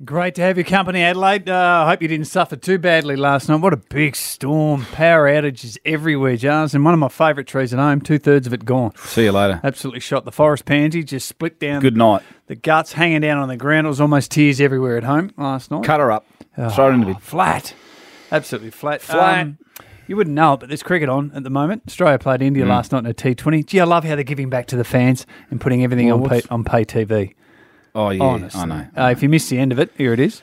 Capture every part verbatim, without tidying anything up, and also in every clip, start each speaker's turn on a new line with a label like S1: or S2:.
S1: Great to have your company, Adelaide. Uh, I hope you didn't suffer too badly last night. What a big storm. Power outages everywhere, Jars. And one of my favourite trees at home, two-thirds of it gone.
S2: See you later.
S1: Absolutely shot. The forest pansy just split down.
S2: Good night.
S1: The guts hanging down on the ground. It was almost tears everywhere at home last night.
S2: Cut her up.
S1: Oh,
S2: Throw it in the bin.
S1: Flat. Absolutely flat.
S2: Flat.
S1: Um, you wouldn't know it, but there's cricket on at the moment. Australia played India mm. last night in a T twenty. Gee, I love how they're giving back to the fans and putting everything
S2: well,
S1: on, pay, on pay T V.
S2: Oh, yeah.
S1: Honestly.
S2: I know.
S1: Uh, if you missed the end of it, here it is.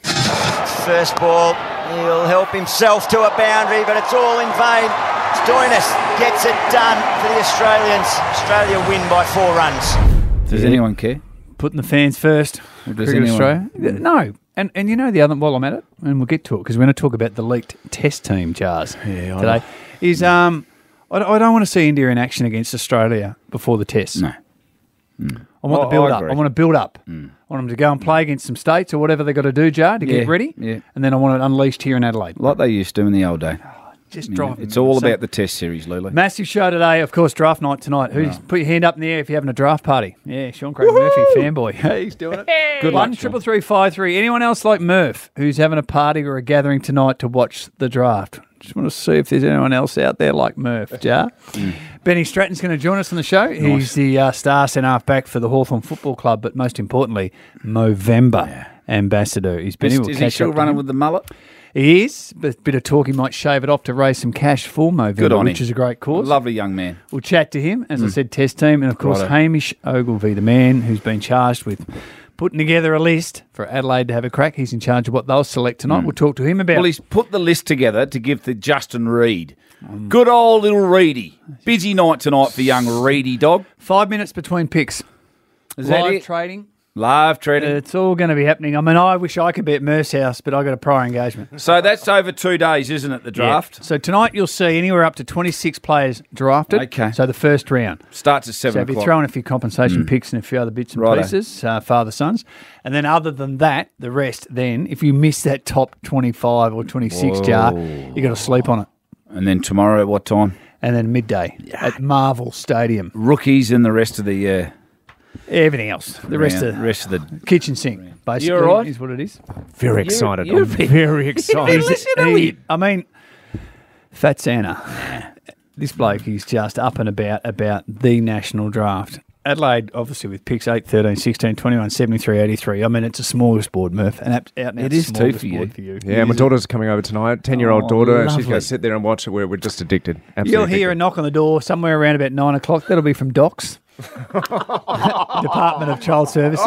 S3: First ball, he'll help himself to a boundary, but it's all in vain. Stoinis gets it done for the Australians. Australia win by four runs.
S2: Does yeah. anyone care?
S1: Putting the fans first.
S2: Does
S1: Cricket
S2: anyone?
S1: Australia? No. And and you know the other, while I'm at it, and we'll get to it, because we're going to talk about the leaked test team, Jars,
S2: yeah,
S1: today,
S2: know.
S1: is um, I, I don't want to see India in action against Australia before the test.
S2: No. Mm.
S1: I want
S2: Oh,
S1: the build
S2: I
S1: up.
S2: agree.
S1: I want to build up.
S2: Mm.
S1: I want them to go and play against some states or whatever they've got to do, Jar, to
S2: Yeah,
S1: get ready.
S2: yeah.
S1: And then I want it unleashed here in Adelaide.
S2: Like they used to in the old day.
S1: Just
S2: Yeah.
S1: drive.
S2: It's all about the test series, Lulu.
S1: Massive show today, of course, draft night tonight. Who's
S2: Right.
S1: Put your hand up in the air if you're having a draft party. Yeah, Sean Craig Murphy, fanboy. Hey, he's doing it.
S2: Good
S1: One
S2: luck,
S1: triple three five three. Anyone else like Murph who's having a party or a gathering tonight to watch the draft? Just want to see if there's anyone else out there like Murph, Jar. Mm. Benny Stratton's going to join us on the show. Nice. He's the uh, star centre-half back for the Hawthorn Football Club, but most importantly, Movember yeah. ambassador. He's Benny.
S2: Is,
S1: We'll
S2: is
S1: catch
S2: he still
S1: up to
S2: running
S1: him.
S2: with the mullet?
S1: He is, but a bit of talk he might shave it off to raise some cash for Movember,
S2: Good on
S1: which
S2: him.
S1: is a great cause.
S2: Lovely young man.
S1: We'll chat to him, as
S2: Mm.
S1: I said, test team, and of course
S2: Righto.
S1: Hamish Ogilvie, the man who's been charged with putting together a list for Adelaide to have a crack. He's in charge of what they'll select tonight.
S2: Mm.
S1: We'll talk to him about.
S2: Well, he's put the list together to give to Justin Reed. Mm. Good old little Reedy. Busy night tonight for young Reedy dog.
S1: Five minutes between picks.
S2: Is that
S1: Live
S2: it?
S1: trading.
S2: Live trading.
S1: It's all going to be happening. I mean, I wish I could be at Merce House, but I got a prior engagement.
S2: So that's over two days, isn't it, the draft?
S1: Yeah. So tonight you'll see anywhere up to twenty-six players drafted.
S2: Okay.
S1: So the first round.
S2: Starts at seven
S1: So if you
S2: o'clock.
S1: throw in a few compensation mm. picks and a few other bits and
S2: Righto.
S1: pieces, uh, father sons, and then other than that, the rest. Then, if you miss that top twenty-five or twenty-six
S2: Whoa.
S1: jar, you got to sleep on it.
S2: And then tomorrow at what time?
S1: And then midday yeah. at Marvel Stadium.
S2: Rookies and the rest of the uh,
S1: everything else. The rest
S2: round,
S1: of
S2: rest of the
S1: kitchen sink, basically,
S2: You're right.
S1: is what it is.
S4: Very excited.
S2: You're, you're
S4: I'm very excited.
S1: He- he- I mean, Fat Santa. This bloke, he's just up and about about the national draft. Adelaide, obviously, with picks eight, thirteen, sixteen, twenty-one, seventy-three, eighty-three. I mean, it's a smorgasbord, Murph. An out, out and out
S2: It is too for you.
S1: smorgasbord for you.
S4: Yeah, my daughter's coming over tonight. Ten-year-old
S1: Oh,
S4: daughter. She's
S1: lovely.
S4: going to sit there and watch it. We're, we're just addicted. Absolutely
S1: You'll hear a
S4: addicted.
S1: knock on the door somewhere around about nine o'clock. That'll be from Docs. Department of Child Services.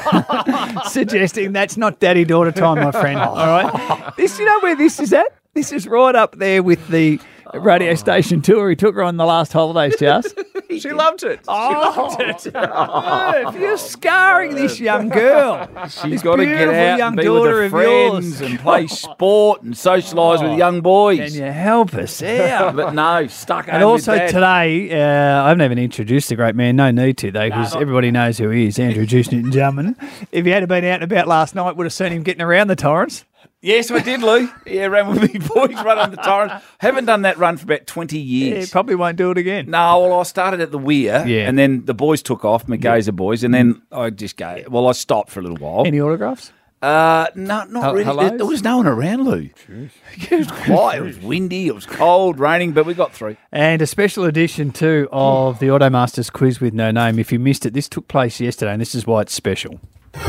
S1: Suggesting that's not daddy-daughter time, my friend. All right? This, you know where this is at? This is right up there with the radio station tour he took her on the last holidays, Jas.
S4: She loved it.
S1: Oh, Murph, you're scarring this young girl.
S2: She's
S1: This
S2: got to get
S1: beautiful
S2: out
S1: young
S2: and be with
S1: daughter
S2: her
S1: of
S2: friends
S1: yours.
S2: and play sport and socialise with young boys.
S1: Can you help us out?
S2: But no, stuck
S1: And
S2: home
S1: also
S2: with Dad.
S1: today, uh, I haven't even introduced the great man. No need to, though, because everybody knows who he is, Andrew Juice Newton-Jarman. If you had been out and about last night, would have seen him getting around the Torrens.
S2: Yes, I did, Lou. Yeah, ran with me boys, run on the torrent. Haven't done that run for about twenty
S1: Yeah,
S2: years.
S1: probably won't do it again.
S2: No, well, I started at the Weir,
S1: Yeah.
S2: and then the boys took off, McGazer boys, and then I just go, well, I stopped for a little while.
S1: Any autographs?
S2: Uh, no, not
S1: Hel-
S2: really.
S1: hellos?
S2: There, there was no one around, Lou. It was quiet, it was windy, it was cold, raining, but we got through.
S1: And a special edition, too, of the Automasters quiz with no name. If you missed it, this took place yesterday, and this is why it's special.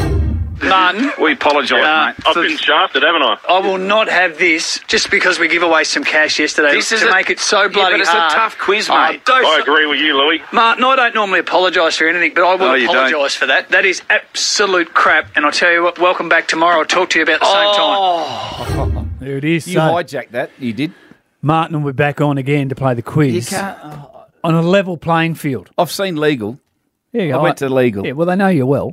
S5: None.
S6: We apologise,
S5: Uh,
S6: mate. I've been shafted, haven't I?
S5: I will not have this just because we give away some cash yesterday
S6: This is
S5: to
S6: a-
S5: make it so bloody
S6: yeah, but it's
S5: hard.
S6: a tough quiz,
S5: Oh,
S6: mate.
S5: don't-
S6: I agree with you, Louis.
S5: Martin, I don't normally apologise for anything, but I will
S6: No, you don't.
S5: apologise for that. That is absolute crap. And I'll tell you what, welcome back tomorrow. I'll talk to you about the same time.
S1: There it is.
S2: You
S1: So,
S2: hijacked that, you did.
S1: Martin will be back on again to play the
S2: You
S1: quiz
S2: can't. oh,
S1: on a level playing field.
S2: I've seen legal.
S1: There you
S2: I
S1: go.
S2: went to legal.
S1: Yeah, well, they know you well.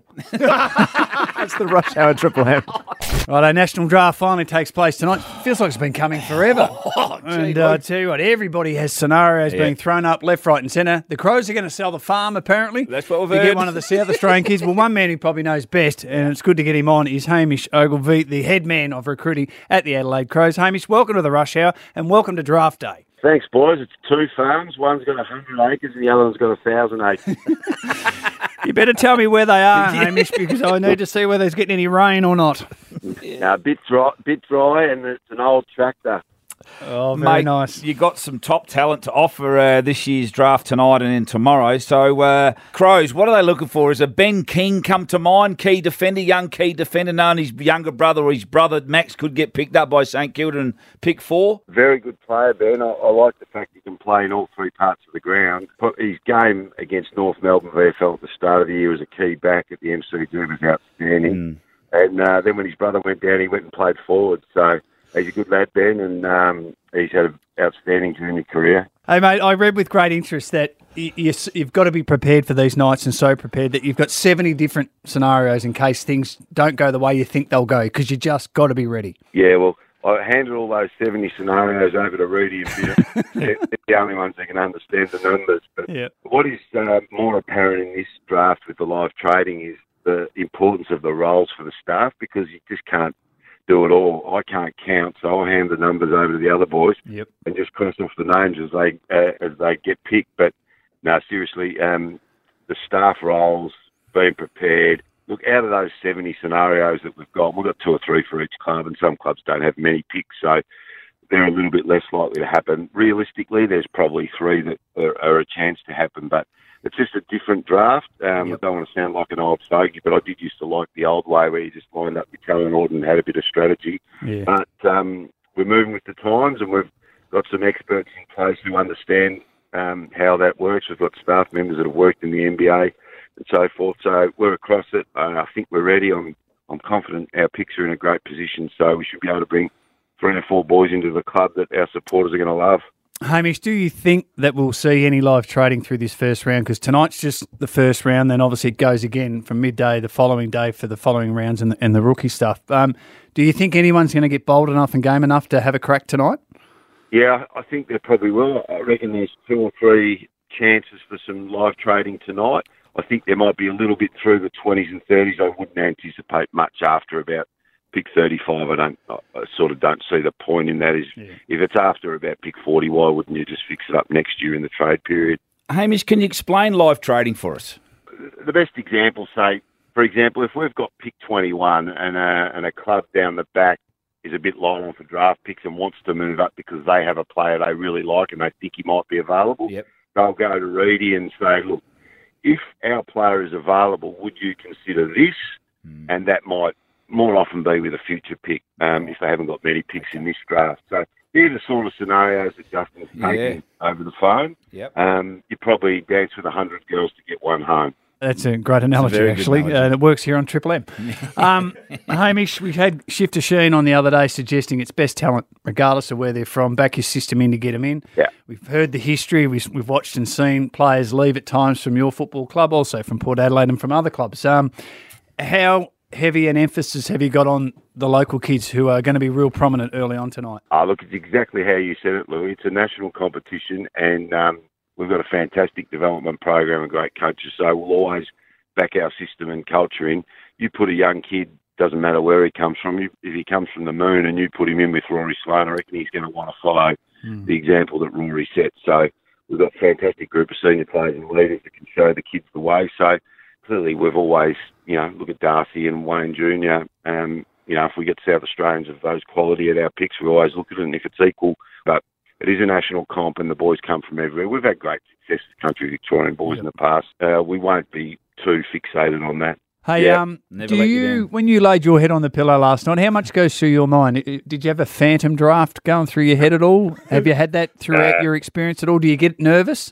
S4: That's the rush hour triple M.
S1: Right, our national draft finally takes place tonight. Feels like it's been coming forever.
S2: Oh, gee,
S1: and uh, I
S2: Luke.
S1: tell you what, everybody has scenarios
S2: Yeah.
S1: being thrown up left, right and centre. The Crows are going to sell the farm, apparently.
S2: That's what we've
S1: to
S2: heard.
S1: get one of the South Australian kids. Well, one man who probably knows best, and it's good to get him on, is Hamish Ogilvie, the head man of recruiting at the Adelaide Crows. Hamish, welcome to the Rush Hour and welcome to Draft Day.
S7: Thanks, boys. It's two farms. One's got one hundred acres and the other one's got one thousand acres.
S1: You better tell me where they are, Hamish, because I need to see whether there's getting any rain or not.
S7: No, a bit dry, bit dry, and it's an old tractor.
S1: Oh, very
S2: Mate,
S1: nice.
S2: You got some top talent to offer uh, this year's draft tonight and then tomorrow. So, uh, Crows, what are they looking for? Is a Ben King come to mind? Key defender, young key defender, knowing his younger brother or his brother Max could get picked up by St Kilda and pick four?
S7: Very good player, Ben. I, I like the fact he can play in all three parts of the ground. But his game against North Melbourne V F L at the start of the year as a key back at the M C G was outstanding.
S2: Mm.
S7: And uh, then when his brother went down, he went and played forward. So he's a good lad, Ben, and um, he's had an outstanding junior career.
S1: Hey, mate, I read with great interest that y- you, you've got to be prepared for these nights, and so prepared that you've got seventy different scenarios in case things don't go the way you think they'll go, because you just got to be ready.
S7: Yeah, well, I handed all those seventy scenarios over to Rudy and Peter. They're the only ones that can understand the numbers. But
S1: Yeah.
S7: what is uh, more apparent in this draft with the live trading is the importance of the roles for the staff, because you just can't do it all. I can't count, so I'll hand the numbers over to the other boys
S1: Yep.
S7: and just cross off the names as they uh, as they get picked. But no, seriously, um, the staff roles, being prepared. Look, out of those seventy scenarios that we've got, we've got two or three for each club, and some clubs don't have many picks, so they're a little bit less likely to happen. Realistically, there's probably three that are, are a chance to happen, but it's just a different draft. Um,
S1: Yep.
S7: I don't want to sound like an old fogey, but I did used to like the old way where you just lined up your colour and order and had a bit of strategy.
S1: Yeah.
S7: But um, we're moving with the times, and we've got some experts in place who understand um, how that works. We've got staff members that have worked in the N B A and so forth. So we're across it. Uh, I think we're ready. I'm I'm confident our picks are in a great position, so we should be able to bring three or four boys into the club that our supporters are going to love.
S1: Hamish, do you think that we'll see any live trading through this first round? Because tonight's just the first round, then obviously it goes again from midday the following day for the following rounds and the, and the rookie stuff. Um, do you think anyone's going to get bold enough and game enough to have a crack tonight?
S7: Yeah, I think they probably will. I reckon there's two or three chances for some live trading tonight. I think there might be a little bit through the twenties and thirties. I wouldn't anticipate much after about pick thirty-five. I don't. I sort of don't see the point in that. Is
S1: Yeah.
S7: if it's after about pick forty, why wouldn't you just fix it up next year in the trade period?
S2: Hamish, can you explain live trading for us?
S7: The best example, say, for example, if we've got pick twenty-one and a, and a club down the back is a bit low on for draft picks and wants to move up because they have a player they really like and they think he might be available,
S2: Yep.
S7: they'll go to Reedy and say, look, if our player is available, would you consider this?
S2: Mm.
S7: And that might more often be with a future pick um, if they haven't got many picks in this draft. So they're the sort of scenarios that Justin's taking over the phone.
S2: Yep.
S7: Um, you probably dance with a hundred girls to get one home.
S1: That's a great analogy,
S2: very good
S1: actually.
S2: analogy.
S1: Uh, and it works here on Triple M. Um, Hamish, we had Shifter Sheen on the other day suggesting it's best talent, regardless of where they're from. Back your system in to get them in.
S7: Yeah.
S1: We've heard the history. We've, we've watched and seen players leave at times from your football club, also from Port Adelaide and from other clubs. Um, how heavy an emphasis have you got on the local kids who are going to be real prominent early on tonight?
S7: Oh, look, it's exactly how you said it, Louis. It's a national competition, and um, we've got a fantastic development program and great coaches, so we'll always back our system and culture in. You put a young kid, doesn't matter where he comes from, you, if he comes from the moon and you put him in with Rory Sloane, I reckon he's going to want to follow
S1: Mm.
S7: the example that Rory set. So we've got a fantastic group of senior players and leaders that can show the kids the way. So clearly we've always, you know, look at Darcy and Wayne Junior Um, you know, if we get South Australians of those quality at our picks, we always look at it, and if it's equal. But it is a national comp, and the boys come from everywhere. We've had great success as country Victorian boys in the past. Uh, we won't be too fixated on that.
S1: Hey,
S7: Yeah.
S1: um,
S2: Never
S1: do
S2: let you
S1: you,
S2: down.
S1: when you laid your head on the pillow last night, how much goes through your mind? I- Did you have a phantom draft going through your head at all? Have you had that throughout
S7: Uh,
S1: your experience at all? Do you get nervous?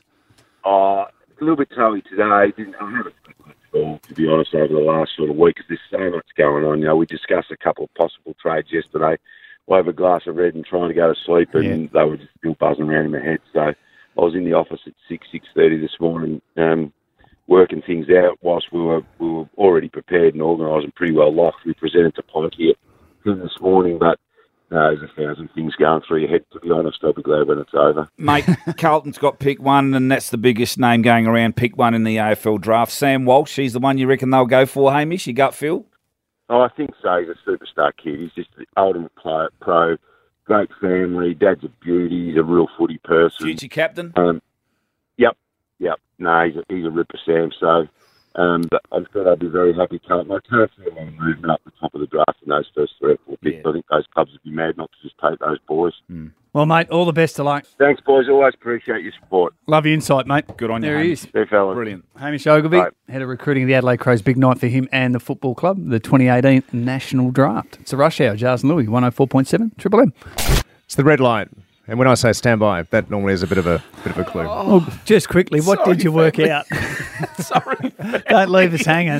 S7: Uh, a little bit toey today. Didn't, I haven't slept much at all, to be honest, over the last sort of week, because there's so much going on. You know, we discussed a couple of possible trades yesterday. I have a glass of red and trying to go to sleep, and they were just still buzzing around in my head. So I was in the office at six, six thirty this morning, um, working things out whilst we were we were already prepared and organised and pretty well locked. We presented to Ponty this morning, but no, there's a thousand things going through your head. To be honest, I'll be glad when it's over.
S2: Mate, Carlton's got pick one, and that's the biggest name going around, pick one in the A F L draft. Sam Walsh, he's the one you reckon they'll go for, Hamish? Your gut feel?
S7: Oh, I think so. He's a superstar kid. He's just the ultimate player, pro, great family. Dad's a beauty. He's a real footy person.
S2: Future captain?
S7: Um, yep, yep. No, he's a, he's a ripper, Sam. So Um, but I'm sure they'll be very happy. Can't I can't see a lot of movement up the top of the draft in those first three or four picks.
S2: Yeah.
S7: I think those clubs would be mad not to just take those boys.
S2: Mm.
S1: Well, mate, all the best of luck.
S7: Thanks, boys. Always appreciate your support.
S1: Love your insight, mate.
S2: Good on you,
S1: There he
S2: Hamish.
S1: is.
S7: See you, fellas.
S2: Brilliant.
S1: Hamish Ogilvie,
S7: Right.
S1: head of recruiting of the Adelaide Crows. Big night for him and the football club, the twenty eighteen National Draft. It's a rush hour. Jars and Louis, one oh four point seven, Triple M.
S4: It's the red light. And when I say stand by, that normally is a bit of a bit of a clue.
S1: Oh, just quickly, what
S2: Sorry,
S1: did you work
S2: family.
S1: out?
S2: Sorry.
S1: Don't leave us hanging.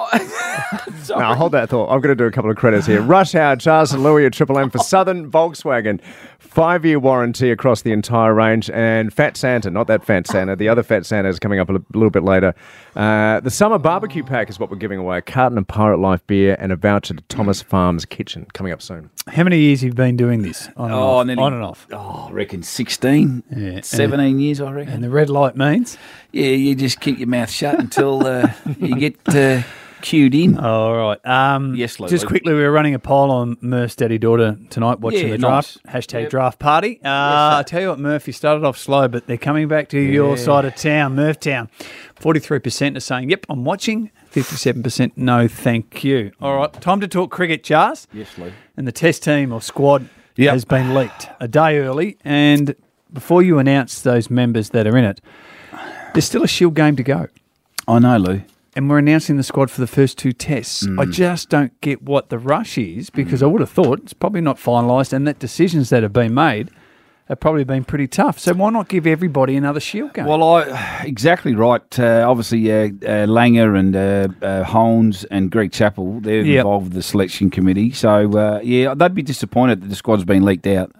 S4: Now, hold that thought. I'm going to do a couple of credits here. Rush Hour, Charles and Louis at Triple M for Southern Volkswagen. Five-year warranty across the entire range. And Fat Santa, not that Fat Santa. The other Fat Santa is coming up a li- little bit later. Uh, the Summer Barbecue Pack is what we're giving away. A carton of Pirate Life beer and a voucher to Thomas Farms Kitchen coming up soon.
S1: How many years have you been doing this? On and
S2: Oh,
S1: off.
S2: nearly-
S1: On and off.
S2: Oh, I reckon sixteen,
S1: Yeah.
S2: seventeen years, I reckon.
S1: And the red light means?
S2: Yeah, you just keep your mouth shut until uh, you get uh, cued in.
S1: All right. Um,
S2: Yes, Lou.
S1: Just quickly, we were running a poll on Murph's daddy-daughter tonight, watching
S2: Yeah,
S1: the draft.
S2: nice.
S1: Hashtag
S2: Yep.
S1: draft party. Uh, I tell you what, Murph, you started off slow, but they're coming back to your side of town, Murph Town. forty-three percent are saying, yep, I'm watching. fifty-seven percent, no, thank you. All right, time to talk cricket, Jars.
S2: Yes, Lou.
S1: And the test team or squad
S2: Yep.
S1: has been leaked a day early. And before you announce those members that are in it, there's still a Shield game to go.
S2: I know, Lou.
S1: And we're announcing the squad for the first two tests. I
S2: Mm.
S1: just don't get what the rush is, because I would have thought it's probably not finalised, and that decisions that have been made have probably been pretty tough. So why not give everybody another Shield game?
S2: Well, I exactly right. Uh, obviously, uh, uh, Langer and uh, uh, Holmes and Greg Chappell, they're
S1: Yep.
S2: involved with the selection committee. So, uh, yeah, they'd be disappointed that the squad's been leaked out.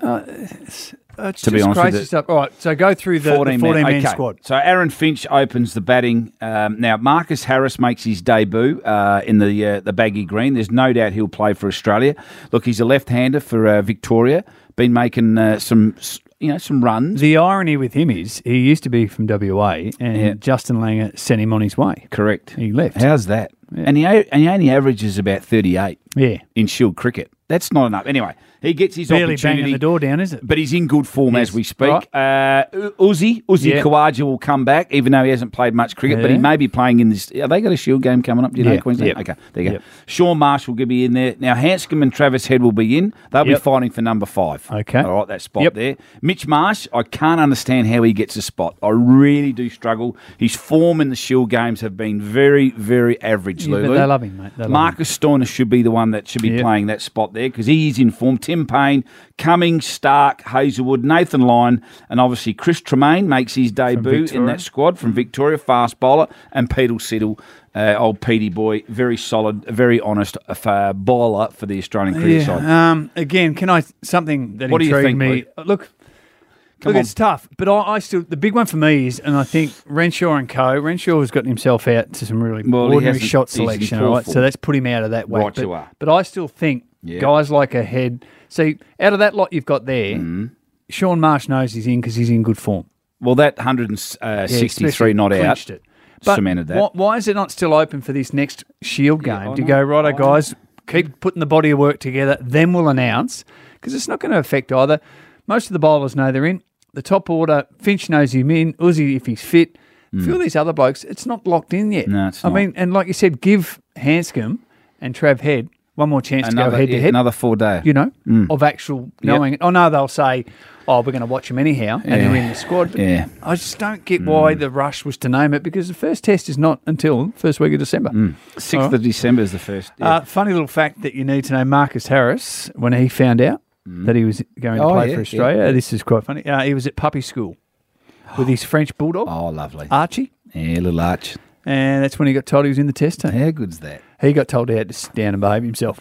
S1: Uh, it's
S2: to be
S1: just
S2: honest with
S1: crazy
S2: you.
S1: stuff. All right, so go through the fourteen-man
S2: okay.
S1: squad.
S2: So Aaron Finch opens the batting. Um, now Marcus Harris makes his debut uh, in the uh, the baggy green. There's no doubt he'll play for Australia. Look, he's a left-hander for uh, Victoria. Been making uh, some s- you know some runs.
S1: The irony with him is he used to be from W A, and
S2: Yeah.
S1: Justin Langer sent him on his way.
S2: Correct.
S1: He left.
S2: How's that? And he o- and he only averages about thirty-eight
S1: Yeah.
S2: in Shield cricket. That's not enough. Anyway, he gets his
S1: Barely
S2: opportunity.
S1: banging the door down, is it?
S2: But he's in good form
S1: Yes.
S2: as we speak.
S1: Right.
S2: Uh, U- Uzi, Uzi
S1: Yeah.
S2: Khawaja will come back, even though he hasn't played much cricket, but he
S1: Yeah.
S2: may be playing in this. Have they got a Shield game coming up? Do you know,
S1: Yeah.
S2: Queensland?
S1: Yep.
S2: Okay, there you
S1: Yep.
S2: go. Sean Marsh will be in there. Now, Hanscom and Travis Head will be in. They'll be
S1: Yep.
S2: fighting for number five.
S1: Okay.
S2: All right, that spot
S1: Yep.
S2: there. Mitch Marsh, I can't understand how he gets a spot. I really do struggle. His form in the Shield games have been very, very average,
S1: Yeah, but
S2: Lulu.
S1: they love him, mate. They love
S2: Marcus Stoner should be the one that should be
S1: Yep.
S2: playing that spot there because he is in form. Tim Payne, Cummings, Stark, Hazelwood, Nathan Lyon, and obviously Chris Tremaine makes his debut in
S1: Victoria.
S2: that squad from Victoria, fast bowler, and Peter Siddle, uh, old Petey boy, very solid, very honest uh, bowler for the Australian cricket side.
S1: Yeah. Um, again, can I something that
S2: What do you
S1: intrigued
S2: think,
S1: me? Look,
S2: Come
S1: look,
S2: on.
S1: it's tough, but I, I still the big one for me is, and I think Renshaw and Co. Renshaw has gotten himself out to some really
S2: Well, he
S1: ordinary
S2: hasn't-
S1: shot
S2: he's in
S1: selection,
S2: poor
S1: all right?
S2: form.
S1: So that's put him out of that way.
S2: Right
S1: but,
S2: you are.
S1: but I still think
S2: Yeah.
S1: guys like a Head. See, out of that lot you've got there,
S2: Mm-hmm.
S1: Sean Marsh knows he's in because he's in good form.
S2: Well, that one hundred
S1: Yeah,
S2: sixty-three
S1: especially
S2: not out
S1: clinched it. But
S2: cemented that.
S1: Why, why is it not still open for this next Shield
S2: Yeah,
S1: game
S2: I
S1: to
S2: know.
S1: go, righto,
S2: I know.
S1: guys, keep putting the body of work together, then we'll announce, because it's not going to affect either. Most of the bowlers know they're in. The top order, Finch knows him in, Uzi if he's fit. A few of these other blokes, it's not locked in yet.
S2: Mm. No, it's
S1: I
S2: not.
S1: mean, and like you said, give Hanscom and Trav Head one more chance to
S2: another,
S1: go head
S2: yeah,
S1: to head.
S2: another four day.
S1: You know, of actual knowing it. Oh, no, they'll say, oh, we're going to watch them anyhow, and they're
S2: Yeah.
S1: in the squad. But
S2: Yeah.
S1: I just don't get why the rush was to name it, because the first test is not until first week of December.
S2: sixth
S1: All right.
S2: of December is the first. Yeah.
S1: Uh, funny little fact that you need to know, Marcus Harris, when he found out that he was going to
S2: Oh,
S1: play
S2: yeah,
S1: for Australia,
S2: yeah, yeah.
S1: this is quite funny, uh, he was at puppy school with his French bulldog,
S2: oh, lovely.
S1: Archie,
S2: yeah, little arch.
S1: and that's when he got told he was in the test team.
S2: How good's that?
S1: He got told he had to sit down and behave himself.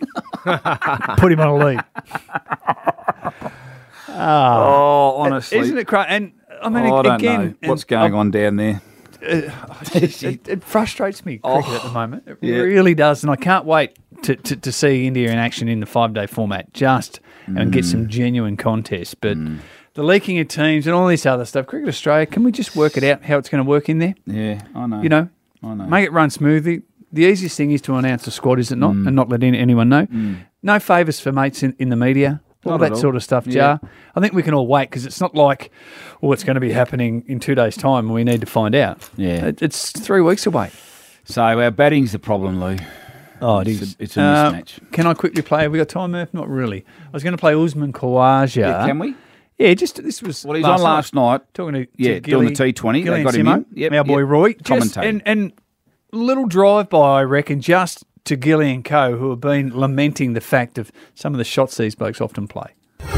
S1: Put him on a lead.
S2: Oh, honestly.
S1: Isn't it crazy? And I mean,
S2: Oh, I don't
S1: again,
S2: know what's
S1: and
S2: going
S1: I-
S2: on down there.
S1: it, it frustrates me, cricket at the moment. It
S2: yeah.
S1: really does. And I can't wait to, to, to see India in action in the five-day format, just and get some genuine contests. But the leaking of teams and all this other stuff, Cricket Australia, can we just work it out how it's going to work in there?
S2: Yeah, I know.
S1: You know,
S2: I know.
S1: make it run smoothly. The easiest thing is to announce a squad, is it not? And not let in, anyone know. No favours for mates in, in the media. All
S2: Not
S1: that
S2: at all.
S1: sort of stuff,
S2: Yeah.
S1: Jar. I think we can all wait, because it's not like, oh, it's going to be happening in two days' time and we need to find out.
S2: Yeah.
S1: It, it's three weeks away.
S2: So our batting's the problem, Lou.
S1: Oh, it
S2: It's
S1: is.
S2: a- it's a
S1: Uh,
S2: mismatch.
S1: Can I quickly play? Have we got time, Murph? Not really. I was going to play Usman Khawaja.
S2: Yeah, can we?
S1: Yeah, just this was.
S2: Well, he's on last night.
S1: Talking to, to
S2: Yeah,
S1: Gilly,
S2: doing the T twenty. They
S1: Gilly
S2: got
S1: and
S2: him
S1: Simo,
S2: in. Yep,
S1: our boy
S2: yep.
S1: Roy. Just,
S2: Commentating.
S1: and and little drive by, I reckon, just to Gilly and Co, who have been lamenting the fact of some of the shots these blokes often play.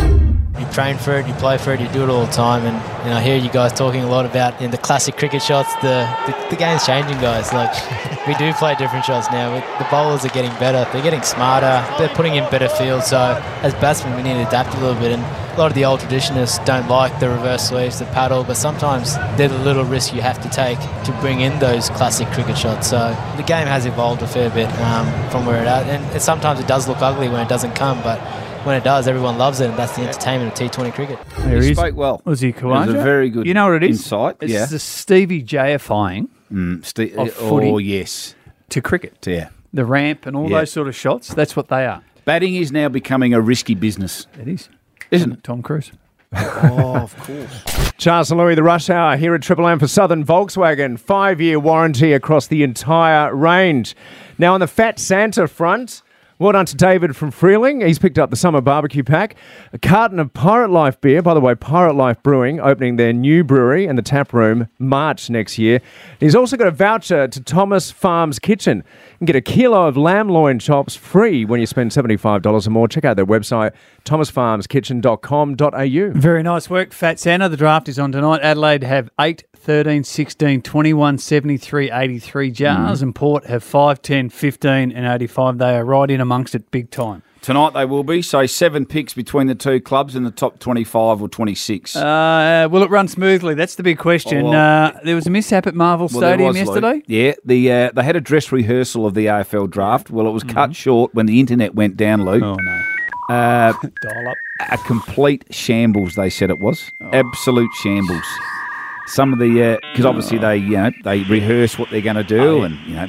S8: You train for it, you play for it, you do it all the time, and you know, I hear you guys talking a lot about you know, the classic cricket shots. The, the the game's changing, guys. Like we do play different shots now. We, the bowlers are getting better. They're getting smarter. They're putting in better fields. So as batsmen, we need to adapt a little bit. And a lot of the old traditionists don't like the reverse sweeps, the paddle, but sometimes they're the little risk you have to take to bring in those classic cricket shots. So the game has evolved a fair bit um, from where it at, and it, sometimes it does look ugly when it doesn't come, but when it does, everyone loves it, and that's the entertainment of T twenty cricket.
S1: There
S2: He
S1: is.
S2: spoke well.
S1: Was he Khawaja?
S2: It was a very good
S1: You know what it is?
S2: insight,
S1: It's
S2: yeah.
S1: the Stevie J-ifying
S2: Mm, Ste-
S1: of
S2: oh,
S1: footy.
S2: yes.
S1: to cricket.
S2: Yeah.
S1: The ramp and all
S2: Yeah.
S1: those sort of shots, that's what they are.
S2: Batting is now becoming a risky business,
S1: It is.
S2: isn't it?
S1: Tom Cruise.
S2: Oh, of course.
S4: Charles and Louis, the rush hour here at Triple M for Southern Volkswagen. Five-year warranty across the entire range. Now, on the Fat Santa front, well done to David from Freeling. He's picked up the summer barbecue pack. A carton of Pirate Life beer. By the way, Pirate Life Brewing opening their new brewery and the tap room March next year. He's also got a voucher to Thomas Farms Kitchen. You can get a kilo of lamb loin chops free when you spend seventy-five dollars or more. Check out their website, thomas farms kitchen dot com dot a u.
S1: Very nice work, Fat Santa. The draft is on tonight. Adelaide have eight, thirteen, sixteen, twenty-one, seventy-three, eighty-three jars, and Port have five, ten, fifteen, and eighty-five. They are right in amongst it big time.
S2: Tonight they will be, so seven picks between the two clubs in the top twenty-five or twenty-six.
S1: Uh, will it run smoothly? That's the big question.
S2: Oh,
S1: uh, there was a mishap at Marvel
S2: Well, there
S1: Stadium
S2: was, Luke.
S1: yesterday.
S2: Yeah, the uh, they had a dress rehearsal of the A F L draft. Well, it was cut short when the internet went down, Luke.
S1: Oh, no.
S2: Uh,
S1: Dial up.
S2: a complete shambles, they said it was. Absolute shambles. Some of the, because obviously they, you know, they rehearse what they're going to do, and you know,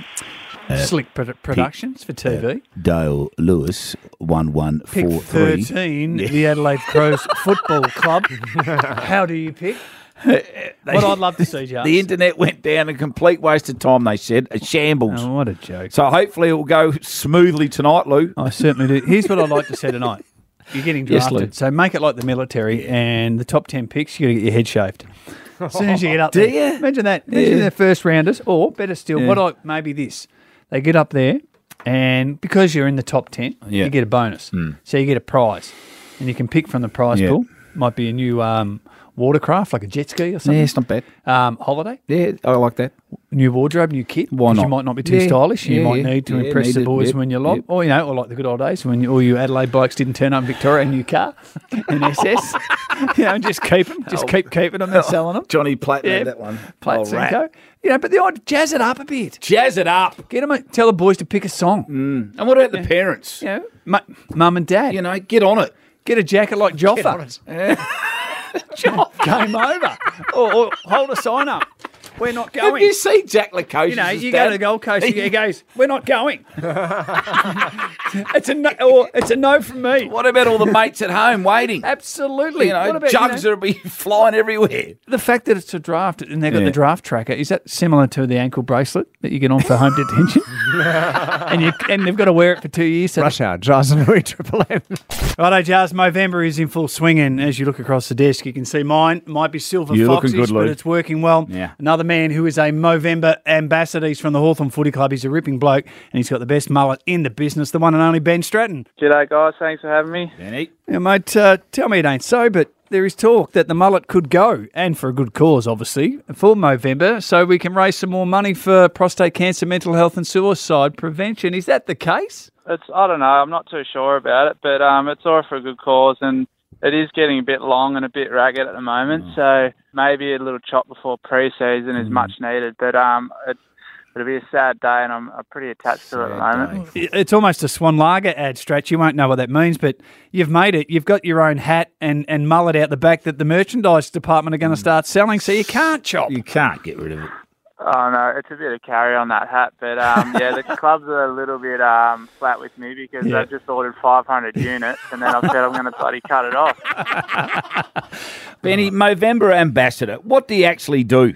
S1: Slick Pro- Productions for T V.
S2: Dale Lewis one one
S1: Pick
S2: four three.
S1: thirteen, the Adelaide Crows Football Club. How do you pick? What I'd love to see, Jarvis.
S2: The internet went down a complete waste of time, they said. A shambles.
S1: Oh, what a joke.
S2: So hopefully it will go smoothly tonight, Lou.
S1: I certainly do. Here's what I'd like to see tonight. You're getting
S2: Yes,
S1: drafted,
S2: Lou.
S1: so make it like the military, and the top ten picks, you got to get your head shaved. As soon as you get up
S2: Do
S1: there.
S2: you?
S1: Imagine that. Imagine
S2: Yeah.
S1: their first rounders, or better still,
S2: Yeah.
S1: what I maybe this. They get up there, and because you're in the top ten,
S2: Yeah.
S1: you get a bonus. So you get a prize, and you can pick from the prize
S2: Yeah.
S1: pool. Might be a new um, watercraft, like a jet ski or
S2: Yeah,
S1: something.
S2: it's not bad.
S1: Um, holiday,
S2: Yeah, I like that.
S1: new wardrobe, new kit.
S2: Why
S1: 'cause
S2: not?
S1: You might not be too
S2: Yeah,
S1: stylish. You
S2: yeah,
S1: might
S2: yeah.
S1: need to
S2: Yeah,
S1: impress the
S2: needed,
S1: boys
S2: yep,
S1: when you're lob.
S2: yep.
S1: Or, you know, or like the good old days when you, all you Adelaide blokes didn't turn up in Victoria, a new car, an S S. You know, and just keep them. Just keep keeping them and selling them.
S2: Johnny Platt
S1: Yeah,
S2: made that one.
S1: Plates
S2: Oh,
S1: and
S2: rat.
S1: Co. You know, but the odd jazz it up a bit.
S2: Jazz it up.
S1: Get them. Tell the boys to pick a song.
S2: And what about the parents?
S1: You know, mu- mum and dad.
S2: You know, get on it.
S1: Get a jacket like Joffa. Game over. Or, or hold a sign up. We're not
S2: Have
S1: going.
S2: you seen Jack Lacoste?
S1: You know, you go to the Gold Coast, he goes, we're not going. it's a no, or it's a no from me.
S2: What about all the mates at home waiting?
S1: Absolutely.
S2: You know,
S1: What about,
S2: jugs
S1: you know,
S2: will be flying everywhere.
S1: the fact that it's a draft and they've got
S2: Yeah.
S1: the draft tracker, is that similar to the ankle bracelet that you get on for home detention? and you and they've got to wear it for two years. So
S4: Rush hour, Charles and Louis, Triple M.
S1: Righto, Jars, Movember is in full swing, and as you look across the desk, you can see mine might be silver
S2: You're
S1: foxes,
S2: looking good,
S1: but
S2: Lou.
S1: it's working well.
S2: Yeah.
S1: Another man who is a Movember ambassador. He's from the Hawthorn Footy Club. He's a ripping bloke, and he's got the best mullet in the business, the one and only Ben Stratton.
S6: G'day, guys. Thanks for having me.
S2: Danny.
S1: Yeah, mate, uh, tell me it ain't so, but there is talk that the mullet could go, and for a good cause, obviously, for Movember, so we can raise some more money for prostate cancer, mental health and suicide prevention. Is that the case?
S6: It's I don't know. I'm not too sure about it, but um, it's all for a good cause, and it is getting a bit long and a bit ragged at the moment. So maybe a little chop before pre-season is much needed. But um, it, it'll be a sad day, and I'm, I'm pretty attached to it at the moment.
S1: It's almost a Swan Lager ad, Stretch. You won't know what that means, but you've made it. You've got your own hat and, and mullet out the back that the merchandise department are going to start selling, so you can't chop.
S2: You can't get rid of it.
S6: Oh no, it's a bit of carry on that hat, but um, yeah, the clubs are a little bit um, flat with me because
S1: Yeah.
S6: they've just ordered five hundred units, and then I've said I'm going to bloody cut it off.
S2: Benny, Movember ambassador, what do you actually do?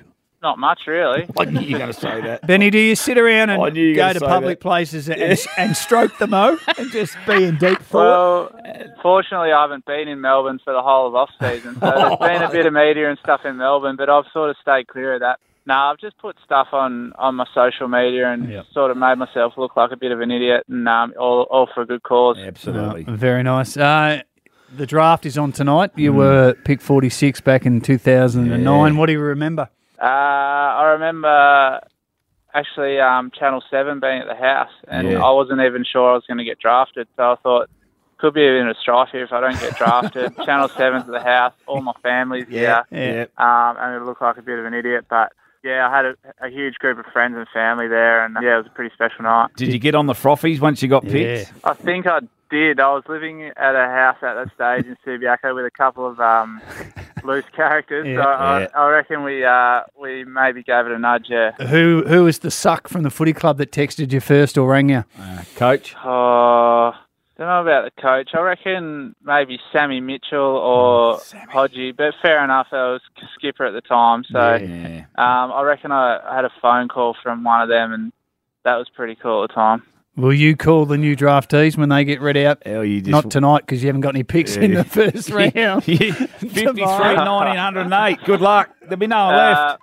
S6: not much really.
S2: I knew you were going to say that.
S1: Benny, do you sit around
S2: I
S1: and
S2: knew you were
S1: go
S2: gonna
S1: to
S2: say
S1: public
S2: that.
S1: places and, and stroke the mo and just be in deep thought?
S6: Well, fortunately, I haven't been in Melbourne for the whole of off season, so there's been a bit of media and stuff in Melbourne, but I've sort of stayed clear of that. No, I've just put stuff on, on my social media and
S1: Yep.
S6: sort of made myself look like a bit of an idiot, and um, all, all for a good cause.
S2: Absolutely.
S1: Oh, very nice. Uh, the draft is on tonight. You
S2: Mm.
S1: were picked forty-six back in two thousand nine.
S2: Yeah.
S1: What do you remember?
S6: Uh, I remember actually um, Channel seven being at the house, and
S2: Yeah.
S6: I wasn't even sure I was going to get drafted, so I thought, could be a bit of strife here if I don't get drafted. Channel seven's at the house, all my family's
S2: Yeah.
S6: here,
S2: Yeah.
S6: um, and it looked like a bit of an idiot, but yeah, I had a, a huge group of friends and family there, and yeah, it was a pretty special night.
S2: Did you get on the frothies once you got picked?
S6: I think I did. I was living at a house at that stage in Subiaco with a couple of um, loose characters,
S1: Yeah.
S6: so I,
S2: Yeah.
S6: I reckon we uh, we maybe gave it a nudge, yeah.
S1: Who who was the suck from the footy club that texted you first or rang you?
S2: Uh, coach?
S6: Oh, don't know about the coach. I reckon maybe Sammy Mitchell or Hodgie, but fair enough. I was skipper at the time, so
S2: Yeah.
S6: um, I reckon I had a phone call from one of them, and that was pretty cool at the time.
S1: Will you call the new draftees when they get read out?
S2: Hell, you just...
S1: Not tonight because you haven't got any picks in
S2: Yeah.
S1: the first round.
S2: fifty-three, nineteen oh eight. Good luck. There'll be no one left.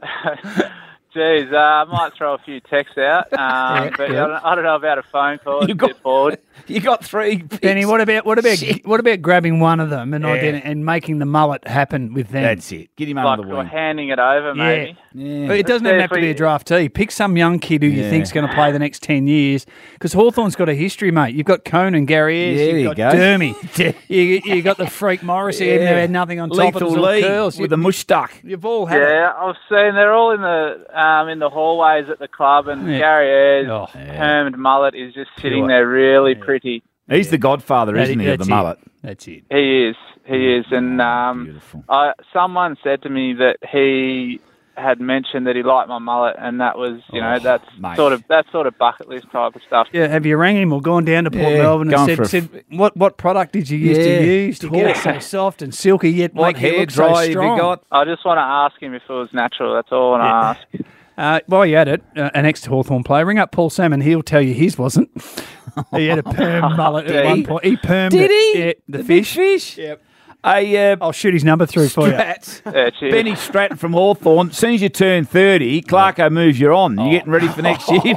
S6: Uh, Geez, uh, I might throw a few texts out, um, but I don't, I don't know about a phone call. It's
S2: You
S6: a
S2: got-
S6: bit bored.
S2: You got three picks.
S1: Benny, what about what about
S2: Shit.
S1: what about grabbing one of them and
S2: Yeah.
S1: ident- and making the mullet happen with them?
S2: That's it. Get him
S6: Like
S2: under the
S6: or
S2: wing.
S6: handing it over, maybe.
S2: Yeah.
S1: It doesn't
S6: Let's
S1: even
S6: see
S1: have to
S6: if
S1: be
S6: we-
S1: a draftee. Pick some young kid who you
S2: Yeah.
S1: think's going to play the next ten years. Because Hawthorn's got a history, mate. You've got Conan, Gary Ayres,
S2: Yeah,
S1: you've
S2: there
S1: got
S2: you go.
S1: Dermy, you you got the freak Morrissey, even though he had nothing on top of
S2: Lethal
S1: his little
S2: Lee
S1: curls.
S2: with
S1: You,
S2: the mush duck.
S1: you've all had it.
S6: Yeah, I've seen they're all in the um, in the hallways at the club, and
S1: Yeah.
S6: Gary Ayres'
S1: Oh,
S6: permed mullet is just sitting
S1: Pure.
S6: there really pretty.
S2: He's the godfather,
S1: That-
S2: isn't he, of
S1: that's
S2: the
S1: it.
S2: mullet?
S1: That's it.
S6: He is, he is, and um,
S2: Beautiful.
S6: I, someone said to me that he had mentioned that he liked my mullet, and that was, you know,
S2: Oh,
S6: that's
S2: mate.
S6: sort of that's sort of bucket list type of stuff.
S1: Yeah, have you rang him or gone down to Port
S2: Yeah,
S1: Melbourne and
S2: gone
S1: said,
S2: for a
S1: said what, what product did you use
S2: Yeah,
S1: to use to get it so
S2: talk.
S1: soft and silky yet
S2: What
S1: make it
S2: hair
S1: look
S2: dry
S1: so
S2: have you
S1: strong?
S2: got?
S6: I just want to ask him if it was natural. That's all I want to ask.
S1: Uh, while you're at it, uh, an ex-Hawthorn player, ring up Paul Salmon. He'll tell you his wasn't. He had a perm mullet at
S6: Did
S1: one
S6: he?
S1: point. He permed
S2: Did
S1: it.
S2: he?
S1: Yeah, the,
S2: The big
S1: fish.
S2: fish?
S1: Yep.
S2: A uh,
S1: I'll shoot his number through for you.
S2: Strats.
S6: Yeah, cheers.
S2: Benny Stratton from Hawthorn. As soon as you turn thirty, Clarko moves you on. You're getting ready for next year.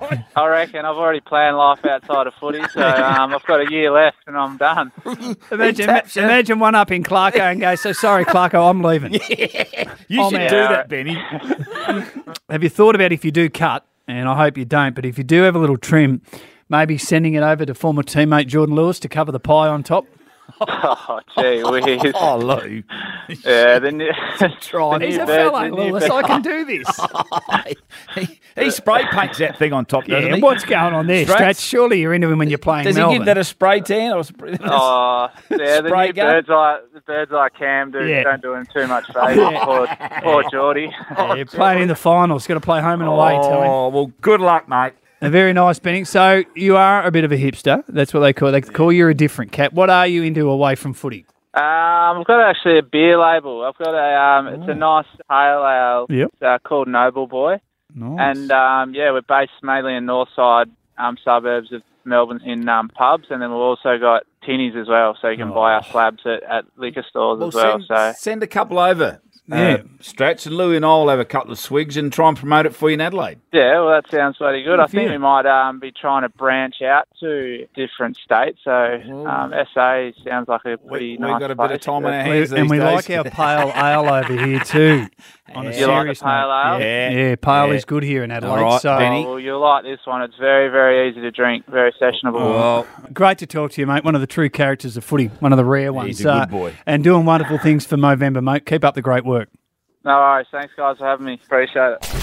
S6: I reckon I've already planned life outside of footy, so um, I've got a year left and I'm done.
S1: Imagine,
S2: taps you.
S1: imagine one up in Clarko and go, so sorry, Clarko, I'm leaving.
S2: You
S1: Oh,
S2: should
S1: man.
S2: do that, Benny.
S1: Have you thought about if you do cut, and I hope you don't, but if you do have a little trim, maybe sending it over to former teammate Jordan Lewis to cover the pie on top?
S6: Oh, gee whiz.
S2: Oh, Lou.
S6: Yeah, the new,
S2: Try.
S6: the
S1: He's
S6: new
S1: a
S6: bird-
S1: fella,
S6: the new
S1: Lewis.
S6: bird-
S1: I can do this.
S2: he, he spray paints that thing on top, doesn't
S1: Yeah,
S2: he?
S1: what's going on there,
S2: Strats?
S1: Strats? Surely you're into him when you're playing
S2: Does
S1: Melbourne.
S2: he give that a spray tan? Or a spray...
S6: Oh, yeah, the
S2: Spray
S6: new
S2: gun?
S6: birds like the birds like Cam do
S1: Yeah.
S6: don't do him too much favour. Poor, poor Geordie.
S1: Yeah, you're playing in the finals. Got to play home and away, tell him.
S2: Oh, well, good luck, mate.
S1: A very nice, Benny. So you are a bit of a hipster. That's what they call. They call you a different cat. What are you into away from footy?
S6: Um, I've got actually a beer label. I've got a um, it's a nice pale ale.
S1: Yep.
S6: It's uh, called Noble Boy,
S1: Nice.
S6: and um, yeah, we're based mainly in north side um, suburbs of Melbourne in um, pubs, and then we've also got tinnies as well, so you can buy our slabs at, at liquor stores
S2: Well,
S6: as well.
S2: send,
S6: So
S2: send a couple over.
S1: Yeah.
S2: Uh, Strats and Louie and I will have a couple of swigs and try and promote it for you in Adelaide.
S6: yeah, well, that sounds bloody good. I think
S1: Yeah.
S6: we might um, be trying to branch out to different states. So um, S A sounds like a pretty
S2: We,
S6: nice
S2: we've got a
S6: place.
S2: bit of time on our
S1: We-
S2: hands
S1: and
S2: these
S1: we
S2: days.
S1: like our pale ale over here too. On a
S6: You like the
S1: serious
S6: pale
S1: note.
S6: ale?
S1: Yeah,
S2: Yeah.
S1: yeah pale
S2: Yeah.
S1: is good here in Adelaide.
S2: All right,
S1: so
S2: Benny.
S6: Oh, well, you'll like this one. It's very, very easy to drink, very sessionable.
S2: Well,
S1: great to talk to you, mate. One of the true characters of footy, one of the rare ones.
S2: He's a good boy.
S1: And doing wonderful things for Movember, mate. Keep up the great work.
S6: No worries. Thanks, guys, for having me. Appreciate it.